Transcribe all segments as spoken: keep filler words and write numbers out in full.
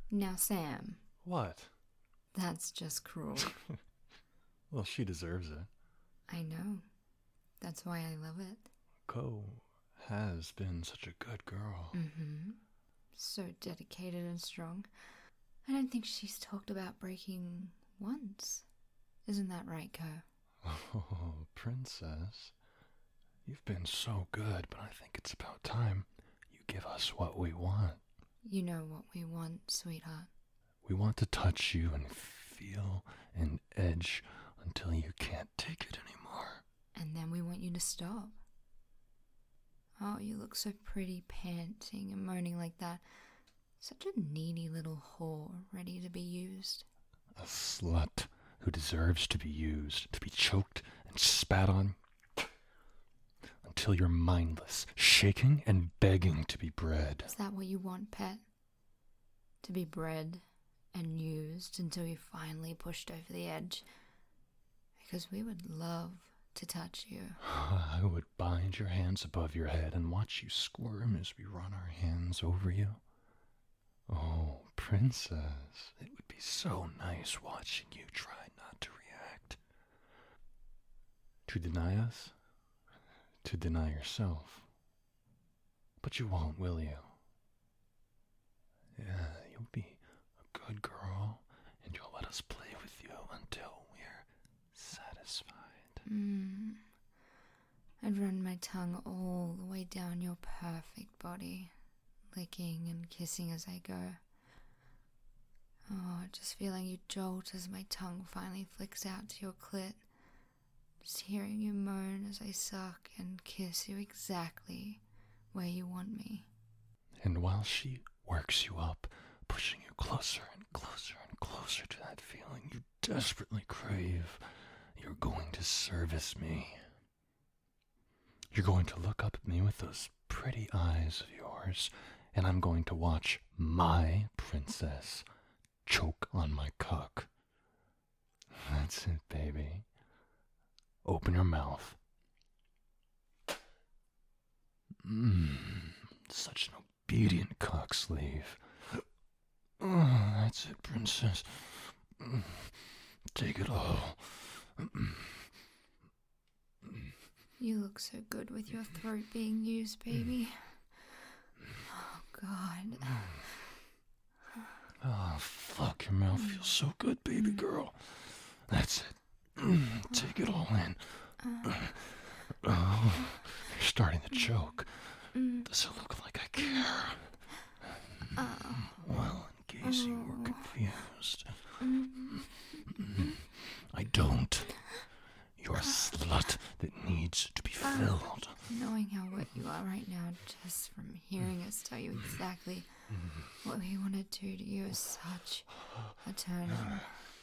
Now, Sam, What? that's just cruel. Well, she deserves it. I know. That's why I love it. Ko has been such a good girl. Mm-hmm. So dedicated and strong. I don't think she's talked about breaking once. Isn't that right, Ko? Oh, princess. You've been so good, but I think it's about time you give us what we want. You know what we want, sweetheart. We want to touch you and feel and edge until you can't take it anymore. And then we want you to stop. Oh, you look so pretty panting and moaning like that. Such a needy little whore ready to be used. A slut who deserves to be used, to be choked and spat on until you're mindless, shaking and begging to be bred. Is that what you want, pet? To be bred and used until you're finally pushed over the edge? Because we would love to touch you. I would bind your hands above your head and watch you squirm as we run our hands over you. Oh, princess, it would be so nice watching you try not to react. To deny us? To deny yourself. But you won't, will you? Yeah, you'll be a good girl, and you'll let us play with you until we're satisfied. Mm. I'd run my tongue all the way down your perfect body, licking and kissing as I go. Oh, just feeling you jolt as my tongue finally flicks out to your clit. Just hearing you moan as I suck and kiss you exactly where you want me. And while she works you up, pushing you closer and closer and closer to that feeling you desperately crave, you're going to service me. You're going to look up at me with those pretty eyes of yours, and I'm going to watch my princess choke on my cock. That's it, baby. Open your mouth. Mmm, such an obedient cock sleeve. Oh, that's it, princess. Take it all. You look so good with your throat being used, baby. Oh, God. Oh, fuck, your mouth feels so good, baby girl. That's it. Take it all in. Oh, you're starting to choke. Does it look like I care? Well, in case you were confused, I don't. You're a slut that needs to be filled. Knowing how wet you are right now, just from hearing us tell you exactly what we want to do to you is such a turn on.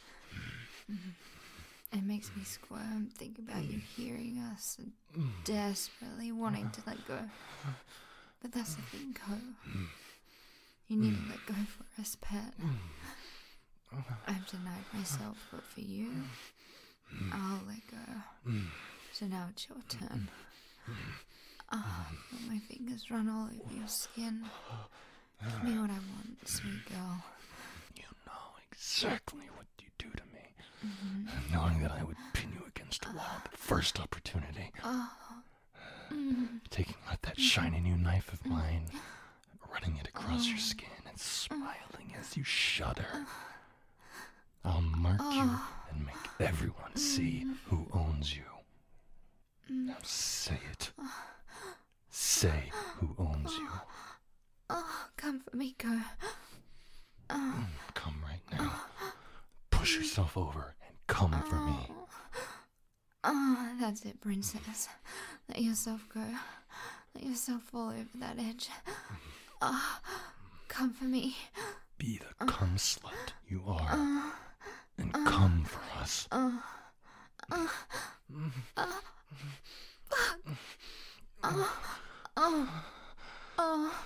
It makes me squirm, think about you hearing us and desperately wanting to let go. But that's the thing, Ko. You need to let go for us, pet. I've denied myself, but for you, I'll let go. So now it's your turn. Ah, oh, let my fingers run all over your skin. Give me what I want, sweet girl. You know exactly what you do to me. Mm-hmm. Knowing that I would pin you against a wall at the first opportunity. Oh. Mm. Taking out that shiny new knife of mine, running it across your skin and smiling as you shudder. I'll mark you and make everyone see who owns you. Now say it. Say who owns you. Oh, come for me, Ko. Oh. Come right now. Push yourself over and come for me. Oh, that's it, princess. Let yourself go. Let yourself fall over that edge. Oh, come for me. Be the cum slut you are. And come for us. Oh. Oh. Oh. Oh. Oh. Oh.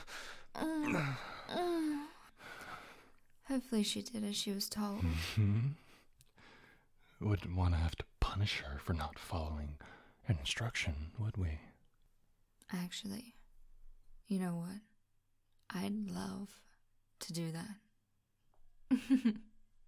Oh. Hopefully she did as she was told. Mm-hmm. Wouldn't want to have to punish her for not following an instruction, would we? Actually, you know what? I'd love to do that.